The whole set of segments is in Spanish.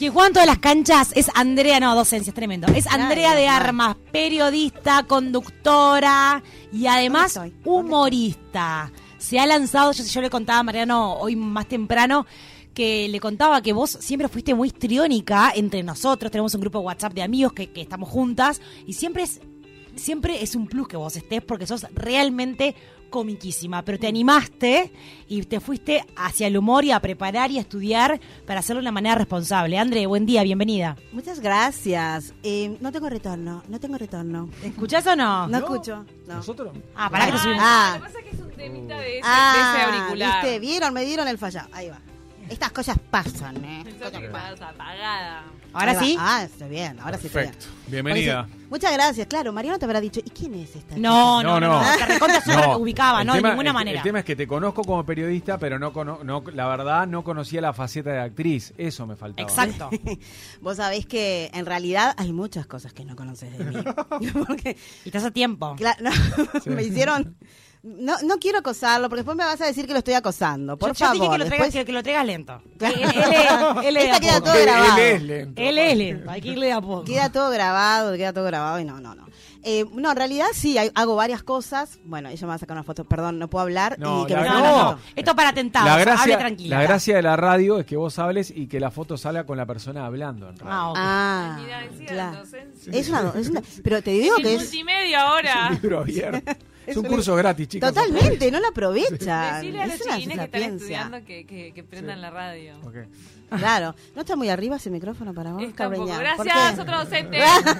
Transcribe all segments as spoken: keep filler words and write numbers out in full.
Quien juega en todas las canchas es Andrea, no, docencia, es tremendo. Es Andrea Ay, de mal. Armas, periodista, conductora y además ¿Dónde estoy? humorista. Se ha lanzado, yo, yo le contaba a Mariano hoy más temprano, que le contaba que vos siempre fuiste muy histriónica entre nosotros. Tenemos un grupo de WhatsApp de amigos que, que estamos juntas y siempre es, siempre es un plus que vos estés porque sos realmente comiquísima, pero te animaste y te fuiste hacia el humor y a preparar y a estudiar para hacerlo de una manera responsable. André, buen día, bienvenida. Muchas gracias. Eh, no tengo retorno, no tengo retorno. ¿Escuchás o no? No, escucho. No. ¿Nosotros? Ah, pará que te subimos. Ah. Lo que pasa es que es un temita de ese, Ah, de ese auricular. ¿viste? ¿Vieron? Me dieron el falla. Ahí va. Estas cosas pasan, ¿eh? Pensó que estabas apagada. ¿Ahora Ahí va. sí? Ah, está bien. Ahora sí está bien. Perfecto. Bienvenida. Porque dice, muchas gracias. Claro, Mariano te habrá dicho, ¿y quién es esta? No, no, no, No, no. te recontra súper No, ubicaba, el no, de tema- ninguna el- manera. El tema es que te conozco como periodista, pero no, cono- no la verdad no conocía la faceta de actriz. Eso me faltaba. Exacto. Vos sabés que en realidad hay muchas cosas que no conoces de mí. Porque, Y estás a tiempo. claro, no, me hicieron... No, no quiero acosarlo, porque después me vas a decir que lo estoy acosando. Por yo, yo favor. dije que lo, traigas, después- que, que lo traigas lento. Claro. Él, él es, él es de Esta a queda poco. todo Él- grabado. Él es lento. Él es lento, hay que irle de a poco. Queda todo grabado, queda todo grabado y no, no, no. Eh, no, en realidad sí, hay- hago varias cosas. Bueno, ella me va a sacar una foto, perdón, no puedo hablar. No, y que la- me No, saque no, una no. foto. Esto para tentados. La Hable gracia, tranquila. la gracia de la radio es que vos hables y que la foto salga con la persona hablando. En radio. Ah, ok. Ah, Mira, decía claro. la docencia. Es una, es una- pero te digo Es que el es multimedia ahora. Libro abierto. Es un un- curso gratis, chicas. totalmente, no la aprovechan. Decirle a los Es una chiquines que están sapiencia. estudiando que, que, que prendan la radio. Ok. Claro, ¿no está muy arriba ese micrófono para vos, Está un poco. Carreña? ¿Por Gracias, qué? otro docente.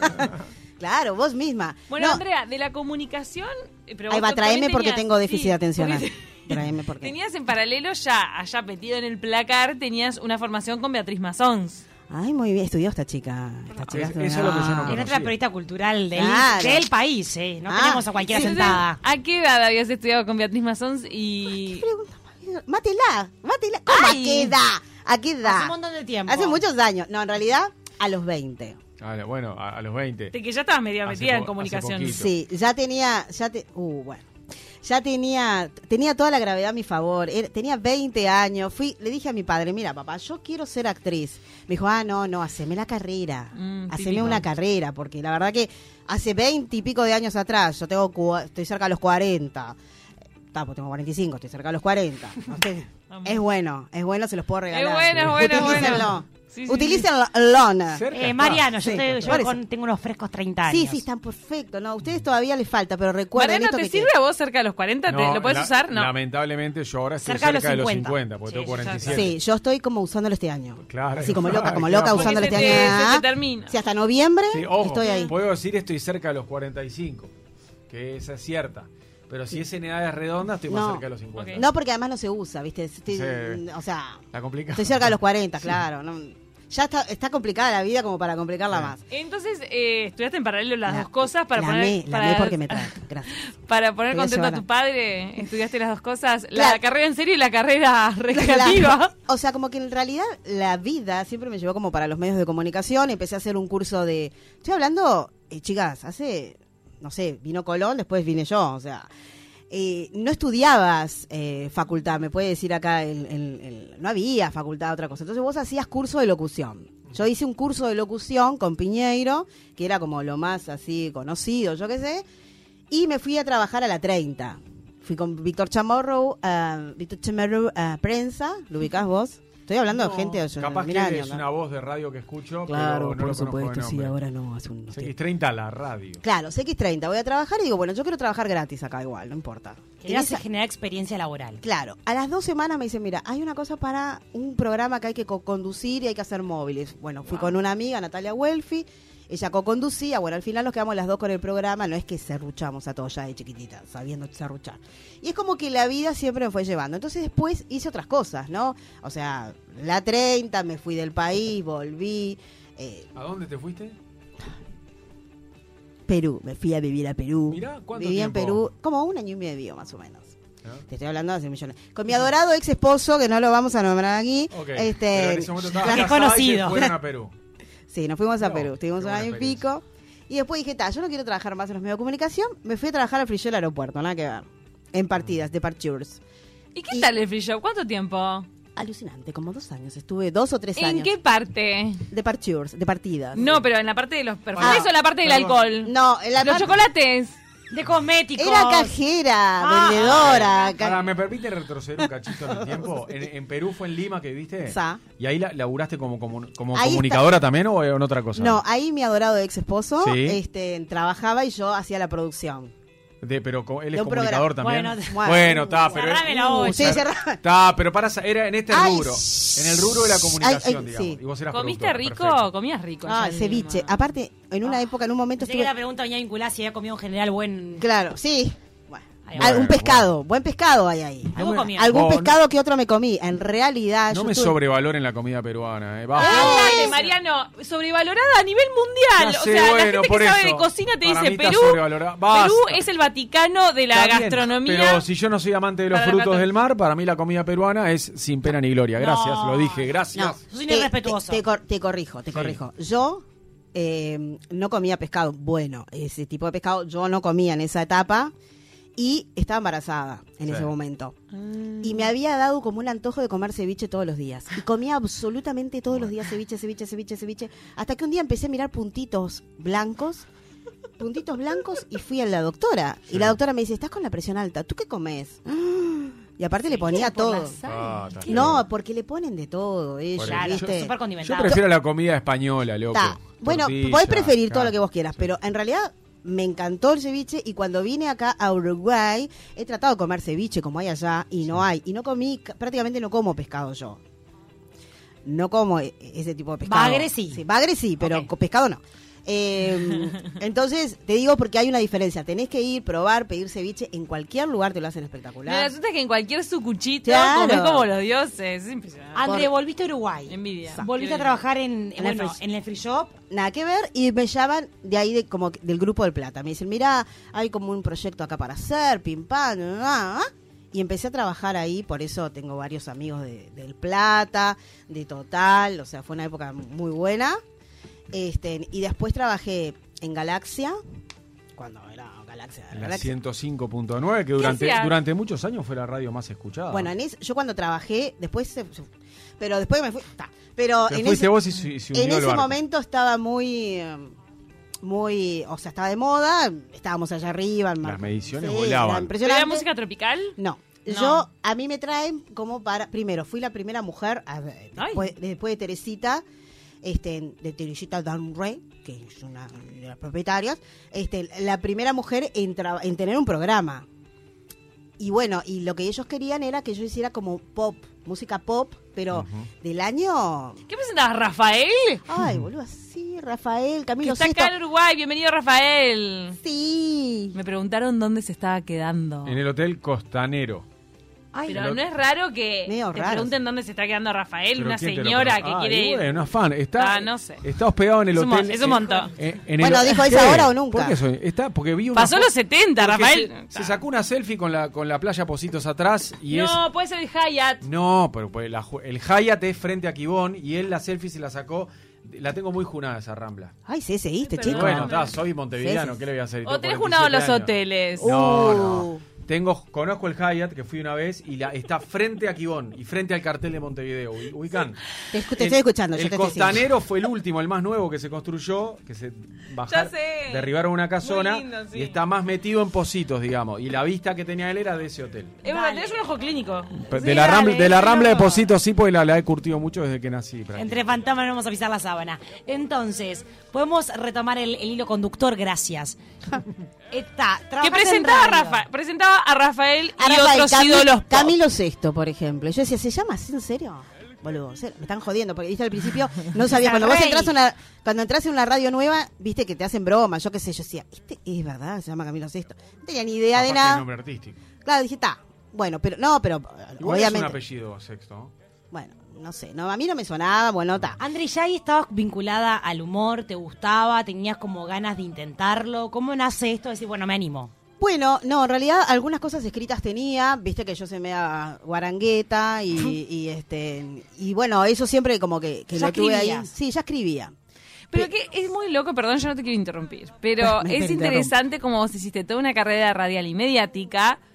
Claro, vos misma. Bueno, No, Andrea, de la comunicación... eh, Pero ahí vos va, también tráeme porque tenías- tengo déficit sí, atencional. porque- Tráeme porque... Tenías en paralelo ya, allá metido en el placar, tenías una formación con Beatriz Mazons. Ay, muy bien, estudió esta chica. Esta chica Es- estudió- eso es lo que yo no Es conocía. nuestra periodista cultural del, Claro. del país, ¿eh? No Ah, tenemos a cualquiera Entonces, sentada. ¿a qué edad habías estudiado con Beatriz Mazons? Y... Pregunta, Mátela, mátela. ¿Cómo a Ay. qué edad? ¿A qué edad? Hace un montón de tiempo. Hace muchos años. No, en realidad, a los veinte. Ah, bueno, a, a los veinte. De que ya estabas medio Hace metida en po- hace comunicación. poquito. Sí, ya tenía, ya te, uh, bueno. Ya tenía, tenía toda la gravedad a mi favor. Era- tenía veinte años. Fui, le dije a mi padre, mira, papá, yo quiero ser actriz. Me dijo, ah, no, no, haceme la carrera. Mm, haceme típico. una carrera, porque la verdad que hace veinte y pico de años atrás, yo tengo, cua- estoy cerca de los cuarenta. Ta, pues tengo cuarenta y cinco, estoy cerca de los cuarenta. No sé, es bueno, es bueno, se los puedo regalar. Es bueno, es bueno, es Utilícenlo. bueno. Sí, sí, Utilícenlo. Cerca Eh, está. Mariano, yo, Sí, te- yo por eso. con- tengo unos frescos treinta años. Sí, sí, están perfectos. No, a ustedes todavía les falta, pero recuerden Mariano, esto ¿te que sirve a vos cerca de los cuarenta? ¿Te- No, ¿Lo puedes la- usar? No. Lamentablemente yo ahora estoy Cerca cerca, de los de los cincuenta. cincuenta, porque Sí, tengo sí, ya cuarenta y Sí, siete. yo estoy como usándolo este año. Claro. Así como loca, como Ay, loca claro. usándolo Porque este se año. te- Ah, se te termina. Si hasta noviembre Sí, ojo, estoy ahí. puedo decir estoy cerca de los cuarenta y cinco, que esa es cierta. Pero si es en edades redondas, estoy más No. cerca de los cincuenta. Ok. No, porque además no se usa, ¿viste? Estoy- Sí. O sea, La complica. estoy cerca de los cuarenta, claro. no- ya está, está complicada la vida como para complicarla Sí. más. Entonces, eh, estudiaste en paralelo las La- dos cosas para la poner... amé, la para, amé porque me trae. Gracias. Para poner Te voy a contento a llevar tu a- padre, estudiaste las dos cosas. La Claro. carrera en serio y la carrera recreativa. Claro. O sea, como que en realidad la vida siempre me llevó como para los medios de comunicación. Empecé a hacer un curso de... Estoy hablando, eh, chicas, hace, no sé, vino Colón, después vine yo, o sea... eh, no estudiabas eh, facultad, me puede decir acá, el, el- el- no había facultad, otra cosa. Entonces vos hacías curso de locución. Yo hice un curso de locución con Piñeiro, que era como lo más así conocido, yo qué sé, y me fui a trabajar a la treinta. Fui con Víctor Chamorro, uh, Víctor Chamorro a prensa, ¿lo ubicás vos? Estoy hablando de gente de ocho- Capaz mil que años, es ¿no? una voz de radio que escucho, Claro, pero no por lo conozco de supuesto, sí, nombre. ahora no, hace un X treinta la radio. Claro, C X treinta, voy a trabajar y digo, bueno, yo quiero trabajar gratis acá igual, no importa. En Querías esa- generar experiencia laboral. Claro, a las dos semanas me dicen, mira, hay una cosa para un programa que hay que co-conducir y hay que hacer móviles. Bueno, fui con una amiga, Natalia Welfi, ella co-conducía, bueno, al final nos quedamos las dos con el programa, no es que serruchamos a todos ya de chiquititas, sabiendo serruchar. Y es como que la vida siempre me fue llevando. Entonces después hice otras cosas, ¿no? O sea, la treinta, me fui del país, volví. Eh, ¿A dónde te fuiste? Perú, me fui a vivir a Perú. Mirá, ¿cuánto Viví en tiempo? Perú como un año y medio más o menos. ¿No? Te estoy hablando de hace millones. Con mi adorado ex esposo, que no lo vamos a nombrar aquí. Ok, Este, pero en ese momento estabas que es casada y conocido. se fueron a Perú. Sí, nos fuimos a No, Perú. Estuvimos qué un buena año y experiencia. pico. Y después dije, ta, yo no quiero trabajar más en los medios de comunicación. Me fui a trabajar al Free Aeropuerto, nada que ver. En partidas, de Departures. ¿Y qué tal el free shop? ¿Cuánto tiempo? alucinante, como dos años. Estuve dos o tres ¿En años. qué parte? De partures, de partidas. No, pero en la parte de los perfumes Ah, o en la parte del perdón. alcohol. No, en la Los parte- chocolates. De cosméticos. Era cajera, Ah, vendedora. ca- Ahora, ¿me permite retroceder un cachito en el tiempo? En, en Perú fue en Lima que viste. Sa. ¿Y ahí la, laburaste como, como, como Ahí comunicadora también o en otra cosa? No, ahí mi adorado ex esposo Sí. este, trabajaba y yo hacía la producción. De, pero co- él De es un comunicador programa. también. Bueno, Bueno, está, pero. cerrame la olla. Sí, cerrá- Está, pero para, era en este Ay, rubro. shh. En el rubro de la comunicación, Ay, ay, digamos. sí. Y vos eras ¿Comiste productora, rico? perfecto. Comías rico. Ah, allá en ceviche. Lima. Aparte, en una época, en un momento Pensé que la estuve... pregunta venía vinculada si había comido en general buen... Claro, sí. Bueno, Ahí va. algún Bueno, pescado, buen pescado hay ahí. Algo No me- comía. Algún Oh, no- pescado que otro me comí. En realidad, No yo me estuve- sobrevaloren la comida peruana, eh. Bajo. Ándale, Mariano, sobrevalorada a nivel mundial. Ya o sé, sea, la bueno, gente por que sabe eso. de cocina te Para dice mí está Perú. sobrevalorada. Basta. Perú es el Vaticano de la Está bien, gastronomía. Pero si yo no soy amante de los Para la frutos gastro- del mar, para mí la comida peruana es sin pena ni gloria. Gracias, No. lo dije, gracias. No, Sos un te, irrespetuoso. te- te cor- te corrijo, te Sí. corrijo. Yo eh, no comía pescado. Bueno, ese tipo de pescado yo no comía en esa etapa y estaba embarazada en Sí. ese momento. Y me había dado como un antojo de comer ceviche todos los días. Y comía absolutamente todos los días ceviche, ceviche, ceviche, ceviche. Hasta que un día empecé a mirar puntitos blancos. Puntitos blancos y fui a la doctora. Y la doctora me dice, estás con la presión alta. ¿Tú qué comes? Y aparte le ponía por la todo. sal. Ah, está bien. No, porque le ponen de todo ellos, Por Claro, ¿viste? súper Yo condimentado. prefiero la comida española, loco. Ta. Bueno, Tortilla, podés preferir todo claro. lo que vos quieras, Sí. pero en realidad me encantó el ceviche y cuando vine acá a Uruguay he tratado de comer ceviche como hay allá y no hay. Y no comí, ca- prácticamente no como pescado yo. No como e- ese tipo de pescado. Bagre sí. Sí, bagre sí, pero Ok. con pescado no. Eh, entonces, te digo porque hay una diferencia. Tenés que ir, probar, pedir ceviche. En cualquier lugar te lo hacen Pero espectacular. el asunto es que en cualquier sucuchito Claro. comés como los dioses. Es impresionante. André, Por- volviste a Uruguay. Envidia. Volviste a Quiero trabajar en, En el bueno, free- en el free shop. Nada que ver, y me llaman de ahí, de, como que- del Grupo del Plata. Me dicen, mira, hay como un proyecto acá para hacer, pim pam, na, na, na". Y empecé a trabajar ahí, por eso tengo varios amigos de, del Plata, de Total, o sea, fue una época muy buena. Este, y después trabajé en Galaxia, cuando era Galaxia. En la Galaxia. ciento cinco punto nueve, que durante, hacía? durante muchos años fue la radio más escuchada. Bueno, en ese- yo cuando trabajé, después, se- se- pero después me fui, ta. pero Te en fuiste ese, vos y se, se hundió en el ese barco. momento estaba muy, eh, muy, o sea, estaba de moda, estábamos allá arriba. en Mar- Las mediciones Sí, volaban. era ¿Pero impresionante. era música tropical? No. No. Yo, a mí me traen como para, primero, fui la primera mujer, a ver, Ay. después, después de Teresita, este, de Teresita Danre, que es una de las propietarias, este, la primera mujer en, tra- en tener un programa. Y bueno, y lo que ellos querían era que yo hiciera como pop, música pop, pero Ujú. del año... ¿Qué presentabas, Rafael? Ay, boludo, sí, Rafael, Que Camilo está Sesto. acá en Uruguay. Bienvenido, Rafael. Sí. Me preguntaron dónde se estaba quedando. En el Hotel Costanero. Ay, Pero Pero- no es raro que Medio te raro. pregunten dónde se está quedando Rafael, ¿Pero una quién te lo señora preguntó? que Ah, quiere y ir. bueno, afán. Está, Ah, no sé. está hospedado en el Es un hotel. mon- es un montón. eh, en Bueno, el- dijo, ¿es ¿Qué? ahora o nunca? ¿Por qué soy? Está, porque vi una Pasó fo- los setenta, porque Rafael. Se, se sacó una selfie con la, con la playa Positos atrás y es... No, puede ser el Hyatt. No, pero pues la ju- el Hyatt es frente a Quibón y él la selfie se la sacó. La tengo muy junada esa rambla. Ay, sí, seguiste, Perdón. chico. Bueno, está, soy montevideano, Sí, sí. ¿qué le voy a hacer? O Tengo tenés cuarenta y junado los siete años. hoteles. No, Uh. no. Tengo, conozco el Hyatt, que fui una vez, y la, está frente a Quibón y frente al cartel de Montevideo. Uy- Ubican. Te, escu- te El- estoy escuchando. yo El te estoy diciendo. Costanero fue el último, el más nuevo que se construyó, que se bajaron, Ya sé. derribaron una casona Muy lindo, sí. y está más metido en Positos, digamos. Y la vista que tenía él era de ese hotel. Es verdad, tenés un ojo clínico. De Sí, la, rambla, dale, de la rambla de loco. Positos sí, porque la, la he curtido mucho desde que nací. prácticamente. Entre fantasmas no vamos a pisar la sábana. Entonces, podemos retomar el, el hilo conductor, gracias. Está, Que trabajas en presentaba a, radio. Rafa, presentaba a Rafael A y Rafael, otros Cami- ídolos pop. Camilo Sesto, por ejemplo. Yo decía, ¿se llama así en serio? Boludo, ¿se- me están jodiendo, porque viste al principio, no sabía, Es el cuando vos rey. entras a una, cuando entras en una radio nueva, viste que te hacen broma, yo qué sé, yo decía, este es verdad, se llama Camilo Sesto. No tenía ni idea de Capaz que el nada. nombre artístico. Claro, dije, está, bueno, pero, no, pero, Igual es un obviamente, apellido sexto, ¿no? bueno, no sé, no, a mí no me sonaba, bueno, está. André, ¿ya ahí estabas vinculada al humor? ¿Te gustaba? ¿Tenías como ganas de intentarlo? ¿Cómo nace esto de decir, bueno, me animo? Bueno, no, en realidad algunas cosas escritas tenía, viste que yo se me da guarangueta y, y este y bueno, eso siempre como que, que Ya lo tuve ahí. escribías. Sí, ya escribía. Pero que es muy loco, perdón, yo no te quiero interrumpir, pero Me es interrumpo. interesante como vos hiciste toda una carrera radial y mediática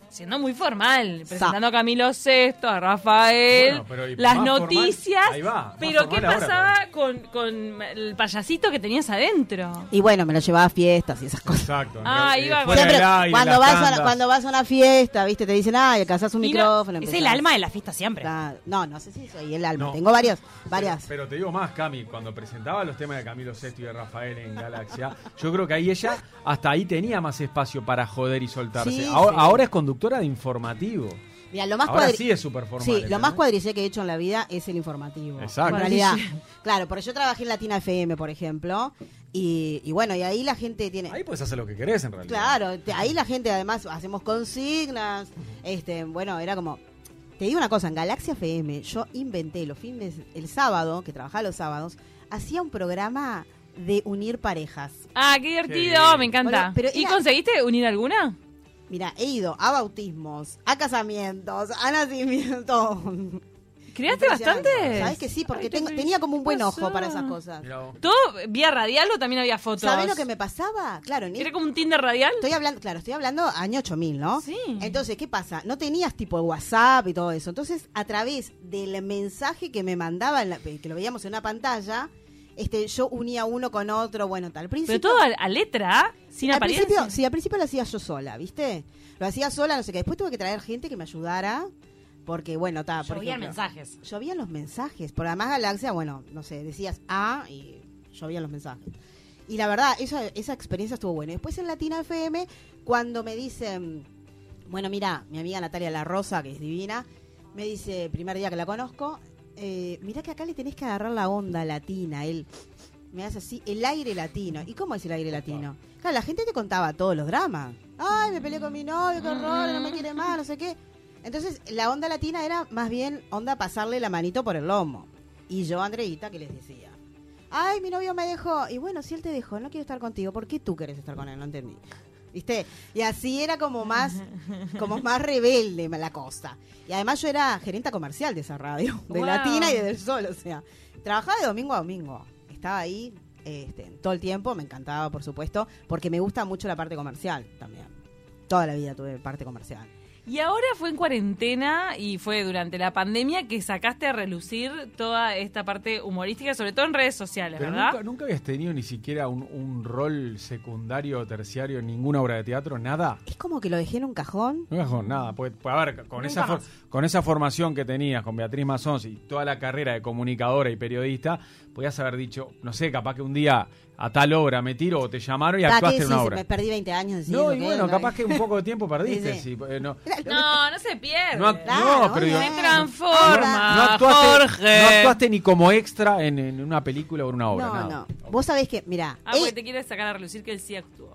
siendo muy formal, presentando a Camilo Sesto, a Rafael, Bueno, pero y las más noticias. formal, ahí va, más pero ¿qué formal ahora, pasaba con, con el payasito que tenías adentro? Y bueno, me lo llevaba a fiestas y esas cosas. Exacto. Ah, eh, iba fuera Siempre, del aire, cuando, las vas a, tandas. cuando vas a una fiesta, viste, te dicen, ay, alcanzás un Y no- micrófono. Es empezás. el alma de la fiesta siempre. Claro. No, no sé si soy el alma. No. Tengo varias, varias. Pero, pero te digo más, Cami, cuando presentaba los temas de Camilo Sesto y de Rafael en Galaxia, yo creo que ahí ella hasta ahí tenía más espacio para joder y soltarse. Sí, ahora, sí. ahora es conductora de informativo. Mira, lo más Ahora cuadri- sí es súper formal. Sí, lo ¿entendés? más cuadricé que he hecho en la vida es el informativo. Exacto. En realidad. Claro, porque yo trabajé en Latina F M, por ejemplo, y, y bueno, y ahí la gente tiene... Ahí puedes hacer lo que querés en realidad. Claro, te- ahí la gente además hacemos consignas, este, bueno, era como... Te digo una cosa, en Galaxia F M yo inventé los fines, el sábado, que trabajaba los sábados, hacía un programa de unir parejas. Ah, qué divertido, Qué bien. me encanta. Bueno, pero ¿Y era- conseguiste unir alguna? Mira, he ido a bautismos, a casamientos, a nacimientos. ¿Creaste Impresionante. bastante? ¿Sabes que sí? Porque Ay, tengo- qué tenía como un buen pasó. ojo para esas cosas. Mirá vos. ¿Todo vía radial o también había fotos? ¿Sabes lo que me pasaba? Claro, en ¿Era como un Tinder radial? Estoy hablando, claro, estoy hablando año ocho mil, ¿no? Sí. Entonces, ¿qué pasa? No tenías tipo WhatsApp y todo eso. Entonces, a través del mensaje que me mandaba, en la- que lo veíamos en una pantalla, este, yo unía uno con otro, bueno, tal. Al principio, Pero todo a, a letra, sin al apariencia. principio, sí, al principio lo hacía yo sola, ¿viste? Lo hacía sola, no sé qué. Después tuve que traer gente que me ayudara, porque, bueno, está, por Llovían ejemplo, mensajes. llovían los mensajes. Por además Galaxia, bueno, no sé, decías A y llovían los mensajes. Y la verdad, esa, esa experiencia estuvo buena. Después en Latina F M, cuando me dicen, bueno, mira, mi amiga Natalia La Rosa, que es divina, me dice, primer día que la conozco, eh, mira que acá le tenés que agarrar la onda latina. Él me hace así, el aire latino. ¿Y cómo es el aire latino? Claro, la gente te contaba todos los dramas. Ay, me peleé con mi novio, qué horror, no me quiere más, no sé qué. Entonces, la onda latina era más bien onda pasarle la manito por el lomo. Y yo, Andreita, que les decía, ay, mi novio me dejó. Y bueno, si él te dejó, no quiero estar contigo. ¿Por qué tú querés estar con él? No entendí. ¿Viste? Y así era como más como más rebelde la cosa. Y además yo era gerenta comercial de esa radio, de Wow. Latina y de Del Sol, o sea, trabajaba de domingo a domingo. Estaba ahí este, todo el tiempo, me encantaba, por supuesto, porque me gusta mucho la parte comercial también. Toda la vida tuve parte comercial. Y ahora fue en cuarentena y fue durante la pandemia que sacaste a relucir toda esta parte humorística, sobre todo en redes sociales, Pero ¿verdad? nunca, nunca habías tenido ni siquiera un, un rol secundario o terciario en ninguna obra de teatro, nada. Es como que lo dejé en un cajón. No con nada, pues, pues, a ver, con Nunca esa, for- más. con esa formación que tenías con Beatriz Mazón y toda la carrera de comunicadora y periodista, podías haber dicho, no sé, capaz que un día a tal obra me tiro o te llamaron y Ta, actuaste que en una sí, obra. me perdí veinte años. decís, No, y ¿qué? bueno, No, capaz que un poco de tiempo perdiste. Sí, sí. sí, eh, no, No, no se pierde. No, act- Claro, no, pero obvio. digo, Se transforma, no actuaste, Jorge. no actuaste ni como extra en, en una película o en una obra. No, nada. no. Vos sabés que, mira, Ah, he- porque te quieres sacar a relucir que él sí actuó.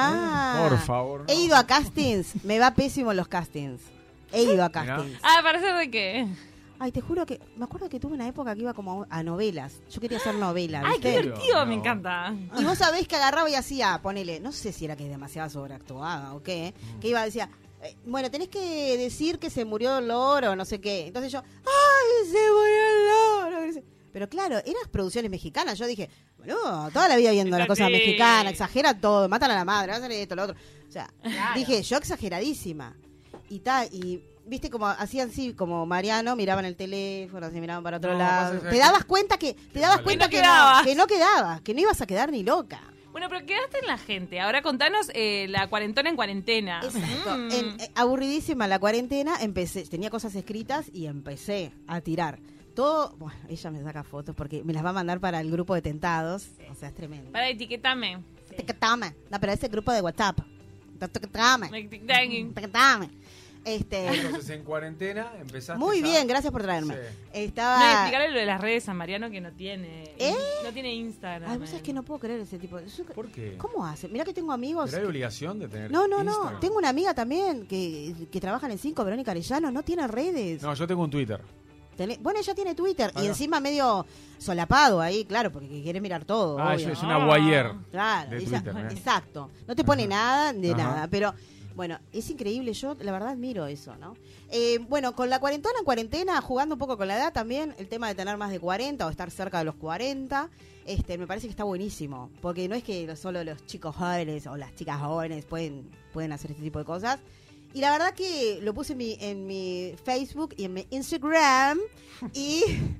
ah, Por favor, no. he ido a castings, me va pésimo en los castings. He ido a castings. Ah, ¿para hacer de qué? Ay, te juro que me acuerdo que tuve una época que iba como a novelas. Yo quería hacer novela, Ay, qué ¿viste? divertido, No. me encanta. Y vos sabés que agarraba y hacía, ponele, no sé si era que es demasiado sobreactuada o qué, que iba, decía, eh, bueno, tenés que decir que se murió el loro, no sé qué. Entonces yo, ¡ay, se murió el loro! Pero claro, eran producciones mexicanas. Yo dije, bueno, toda la vida viendo la cosa Sí. mexicana, exagera todo, matan a la madre, hacen esto, lo otro. O sea, Claro. dije, yo exageradísima. Y tal, y viste como hacían así, como Mariano, miraban el teléfono, se miraban para otro No, lado. pasa- Te dabas cuenta que, te dabas Que no cuenta que, quedabas. no, que no quedabas, que no ibas a quedar ni loca. Bueno, pero quedaste en la gente. Ahora contanos eh, la cuarentona en cuarentena. Exacto. Mm. En- eh, aburridísima la cuarentena, empecé, tenía cosas escritas y empecé a tirar. Todo, bueno, ella me saca fotos porque me las va a mandar para el grupo de tentados. O sea, es tremendo. Para etiquetame. Etiquetame. No, pero ese grupo de WhatsApp. Etiquetame. Etiquetame. Etiquetame. Este, Entonces en cuarentena empezaste muy a- bien, gracias por traerme. Sí. Estaba. No, y explicarle lo de las redes a Mariano que no tiene. ¿Eh? No tiene Instagram. Ay, vos sabés que no puedo creer ese tipo de. yo- ¿Por qué? ¿Cómo hace? Mira que tengo amigos. ¿Pero hay obligación de tener No, no, no. Instagram? Tengo una amiga también que, que trabaja en el cinco, Verónica Arellano, no tiene redes. No, yo tengo un Twitter. Tené- Bueno, ella tiene Twitter Ahí y va. encima medio solapado ahí, claro, porque quiere mirar todo. Ah, obvio. yo- es una guayer. Claro, de ella- Twitter, ¿eh? exacto. No te pone Ajá. nada de Ajá. nada, pero bueno, es increíble. Yo, la verdad, admiro eso, ¿no? Eh, bueno, con la cuarentena en cuarentena, jugando un poco con la edad también, el tema de tener más de cuarenta o estar cerca de los cuarenta, este, me parece que está buenísimo, porque no es que solo los chicos jóvenes o las chicas jóvenes pueden, pueden hacer este tipo de cosas. Y la verdad que lo puse en mi, en mi Facebook y en mi Instagram y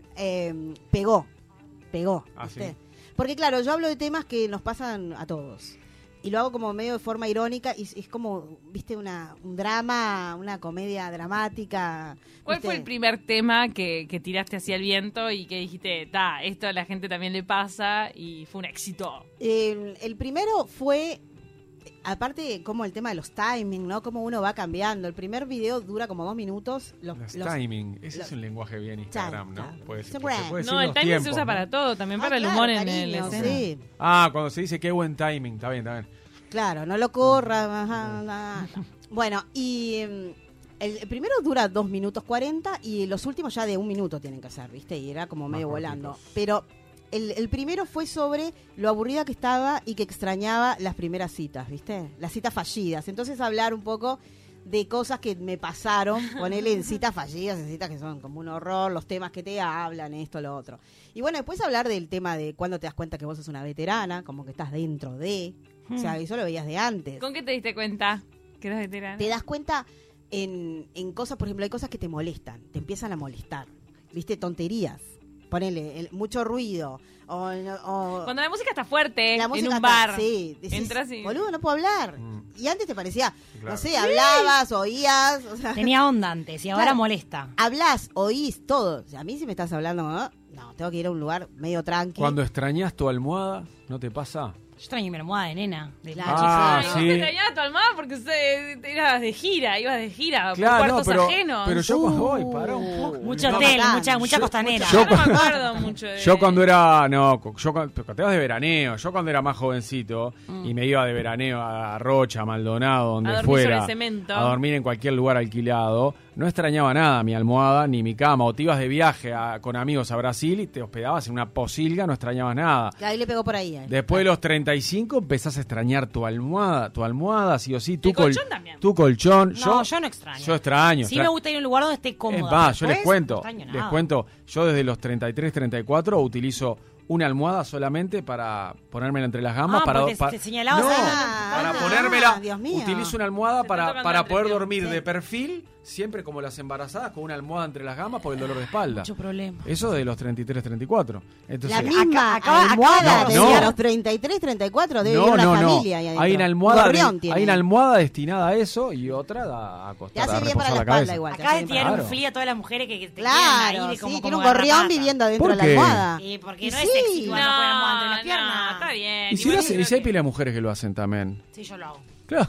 eh, pegó, pegó. Ah, ¿viste? ¿sí? Porque claro, yo hablo de temas que nos pasan a todos. Y lo hago como medio de forma irónica y es, es como, viste, una, un drama, una comedia dramática. ¿Cuál ¿viste? fue el primer tema que, que tiraste hacia el viento y que dijiste, ta, esto a la gente también le pasa y fue un éxito? El, el primero fue, aparte, como el tema de los timing, ¿no? Cómo uno va cambiando. El primer video dura como dos minutos. Los, Los los- timing, ese los- es un lenguaje bien Instagram, ¿no? Time, Puede ser, Instagram. porque puede No, ser el los timing se tiempos, usa ¿no? para todo, también Ah, para el claro, humor en cariño, el escena. sí. Ah, cuando se dice qué buen timing, está bien, está bien. Claro, no lo corras. ajá, ajá. Bueno, y mm, el, el primero dura dos minutos cuarenta y los últimos ya de un minuto tienen que ser, ¿viste? Y era como Más medio cortitos. volando. Pero el, el primero fue sobre lo aburrida que estaba y que extrañaba las primeras citas, ¿viste? Las citas fallidas. Entonces hablar un poco de cosas que me pasaron, ponerle en citas fallidas, en citas que son como un horror, los temas que te hablan, esto, lo otro. Y bueno, después hablar del tema de cuando te das cuenta que vos sos una veterana, como que estás dentro de... O sea, eso lo veías de antes. ¿Con qué te diste cuenta que eras veterana? Te das cuenta en, en cosas, por ejemplo, hay cosas que te molestan, te empiezan a molestar, ¿viste? Tonterías. Ponele, el- mucho ruido. O, o- Cuando la música está fuerte, la en música un está- bar, sí, decís, entras y... boludo, no puedo hablar. Mm. Y antes te parecía, Claro. no sé, hablabas, oías, o sea, Tenía onda antes y ahora Claro. molesta. hablás, oís, todo. O sea, a mí si me estás hablando, ¿no? No, tengo que ir a un lugar medio tranqui. Cuando extrañas tu almohada, ¿no te pasa? Yo extraño mi almohada de nena. De Claro, Ah, Ay, vos sí. te extrañabas a tu almohada porque usted eras de gira, ibas de gira Claro, por no, cuartos pero, ajenos. pero yo cuando voy, Uh, para un poco. Mucho No, hotel, bacán. mucha, mucha Yo- costanera. yo- Yo no me acuerdo mucho de... Yo cuando era, no, yo cuando, pero te vas de veraneo, yo cuando era más jovencito y me iba de veraneo a Rocha, a Maldonado, donde A dormir fuera, sobre cemento. a dormir en cualquier lugar alquilado, no extrañaba nada mi almohada ni mi cama, o te ibas de viaje a- con amigos a Brasil y te hospedabas en una posilga, no extrañabas nada. Que ahí le pegó por ahí. eh. Después de los treinta y cinco empezás a extrañar tu almohada, tu almohada, sí o sí, tu, El colchón también. tu colchón. No, yo no extraño. Yo extraño. Sí extra- me gusta ir a un lugar donde esté Es cómoda. más, yo Después, les cuento, no extraño les nada. cuento, yo desde los treinta y tres, treinta y cuatro utilizo una almohada solamente para ponérmela entre las gamas. Ah, para, porque te- pa- te señalabas no, ahí. para Ah, ponérmela, Dios mío. utilizo una almohada Se para, está tocando para la poder atención. dormir Sí. de perfil, siempre como las embarazadas, con una almohada entre las gamas por el dolor de espalda. Mucho problema. Eso de los treinta y tres, treinta y cuatro. Entonces, La misma acá- acá- almohada acá- de no. a los treinta y tres, treinta y cuatro debe no, ir una no, no. familia ahí adentro. Hay una almohada, de- Gorrión tiene. hay una almohada destinada a eso y otra a, a Te acostar, hace a bien reposar para la la espalda cabeza. igual. te Acá hace de bien tirar para- Claro. un fli a todas las mujeres que, que te Claro, quedan ahí de como, sí, como tiene un gorrión garrapata. viviendo dentro ¿Por de la qué? almohada. Sí, porque Y no sí. es sexy cuando No, ponen almohada entre las no, piernas. está bien. Y si, Igual lo hacen- creo y si hay que- pila de mujeres que lo hacen también. Sí, yo lo hago. Claro.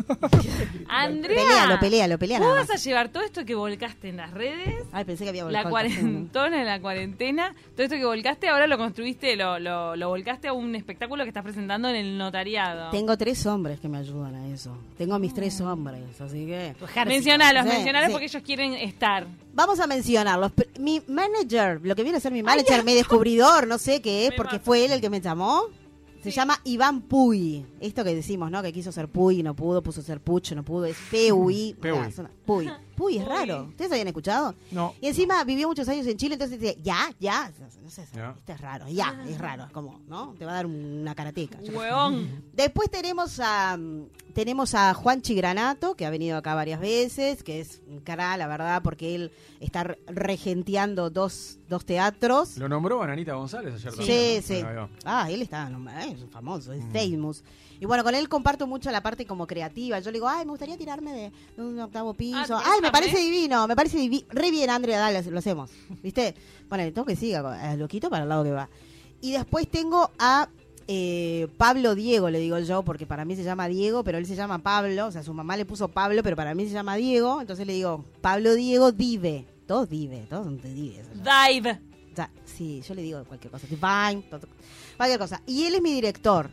Andrea, Pelealo, pelealo, pelea ¿vos nada vas más. a llevar todo esto que volcaste en las redes? Ay, pensé que había La volcado. cuarentona, la cuarentena, todo esto que volcaste, ahora lo construiste, lo, lo, lo volcaste a un espectáculo que estás presentando en el notariado. Tengo tres hombres que me ayudan a eso. Tengo a mis tres hombres, así que... Tu ejército. Mencionalos, Sí, mencionalos sí. porque ellos quieren estar. Vamos a mencionarlos. P- Mi manager, lo que viene a ser mi manager, mi descubridor, no sé qué es, Me porque mata. fue él el que me llamó. Se Sí. llama Iván Puy. Esto que decimos, ¿no? Que quiso ser Puy, no pudo, puso ser Pucho, no pudo. Es P U I. P U I. Mirá, suena- Puy. Puy es Puy. raro. ¿Ustedes habían escuchado? No. Y encima vivió muchos años en Chile, entonces dice, ya, ya. No sé, Ya. esto es raro. Ya, es raro. Es como, ¿no? Te va a dar una karateca. Yo qué sé. Huevón. Después tenemos a tenemos a Juanchi Granato, que ha venido acá varias veces, que es un cara, la verdad, porque él está re- regenteando dos, dos teatros. Lo nombró Bananita González ayer Sí, también. sí. Bueno, ahí va. Ah, él está, no, eh, es un famoso, es Mm. famous. Y bueno, con él comparto mucho la parte como creativa. Yo le digo, ay, me gustaría tirarme de, de un octavo piso. Ah, ay, me ¿querés parece también? divino, me parece divi- re bien, Andrea, dale, lo hacemos. ¿Viste? Bueno, tengo que siga, eh, loquito para el lado que va. Y después tengo a eh, Pablo Diego, le digo yo, porque para mí se llama Diego, pero él se llama Pablo. O sea, su mamá le puso Pablo, pero para mí se llama Diego. Entonces le digo, Pablo Diego Dive. Todos Dive, todos son de Dive. Dive. O sea, sí, yo le digo cualquier cosa. Divine, todo- cualquier cosa. Y él es mi director.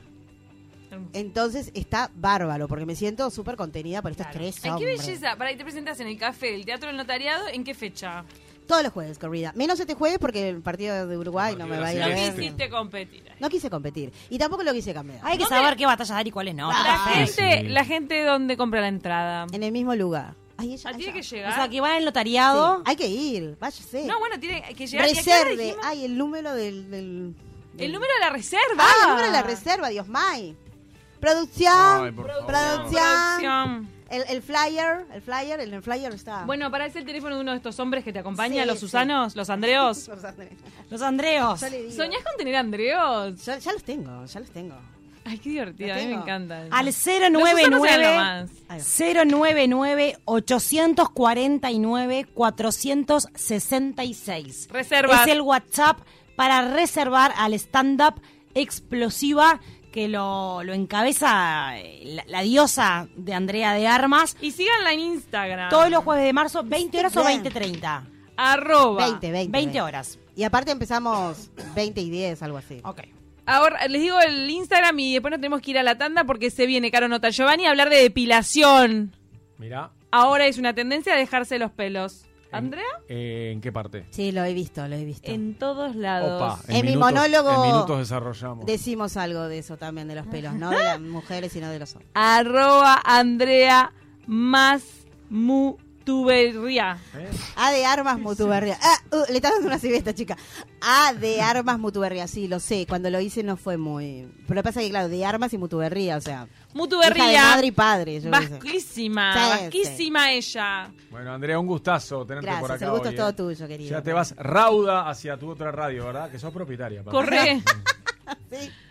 Entonces está bárbaro, porque me siento súper contenida por estos Claro. tres Ay, qué hombres. belleza. Para, y te presentas en el café del Teatro del Notariado, ¿en qué fecha? Todos los jueves, corrida. Menos este jueves porque el partido de Uruguay El no partido me va a de ir la a No ver. selección. quisiste competir. No quise competir. Y tampoco lo quise cambiar. Hay que ¿Dónde? saber qué batalla dar y cuáles no. Ah, La Ah, gente, sí. la gente ¿dónde compra la entrada? En el mismo lugar. Ay, ella, Ah, tiene ella- que llegar. O sea, que van al notariado. Sí, hay que ir, váyase. No, bueno, tiene que llegar. ¿Y a qué hora Reserve. dijimos? Ay, el número del... del- El del- número de la reserva. Ah, el número de la reserva, Dios mío. Producción. Ay, por favor. Producción. Producción. El, el flyer, el flyer, el, el flyer está. Bueno, aparece el teléfono de uno de estos hombres que te acompaña, Sí, los sí. Susanos, los Andreos. Los Andreos. Yo le digo. ¿Soñás con tener Andreos? Ya, ya los tengo, ya los tengo. Ay, qué divertido, a Los mí me tengo. encantan. Al cero Los nueve Susanos eran lo nueve más. cero nueve nueve ochocientos cuarenta y nueve cuatrocientos sesenta y seis. Reservas. Es el WhatsApp para reservar al stand-up Explosiva, que lo, lo encabeza eh, la, la diosa de Andrea de Armas. Y síganla en Instagram. Todos los jueves de marzo, veinte horas o Bien. veinte treinta. Arroba. veinte, veinte. veinte horas. Y aparte empezamos veinte y diez, algo así. Ok. Ahora les digo el Instagram y después nos tenemos que ir a la tanda porque se viene Caro Nota Giovanni a hablar de depilación. Mirá. Ahora es una tendencia a dejarse los pelos. ¿Andrea? Eh, ¿En qué parte? Sí, lo he visto, lo he visto. En todos lados. Opa, En mi minutos- monólogo En minutos desarrollamos. Decimos algo de eso también, de los pelos, no de las mujeres, sino de los hombres. Arroba Andrea más mutubería. ¿Eh? A de Armas Mutuberría. Ah, uh, le está dando una cibia a esta chica. A de Armas Mutuberría, sí, lo sé. Cuando lo hice no fue muy... Pero lo que pasa es que, claro, de Armas y Mutuberría, o sea... Mutuberría. hija de madre y padre, yo qué sé. Vasquísima, Sí, vasquísima ella. Bueno, Andrea, un gustazo tenerte por Gracias, acá. el gusto hoy, es todo eh. tuyo, querido. Ya te vas rauda hacia tu otra radio, ¿verdad? Que sos propietaria. papá. Corre. Sí.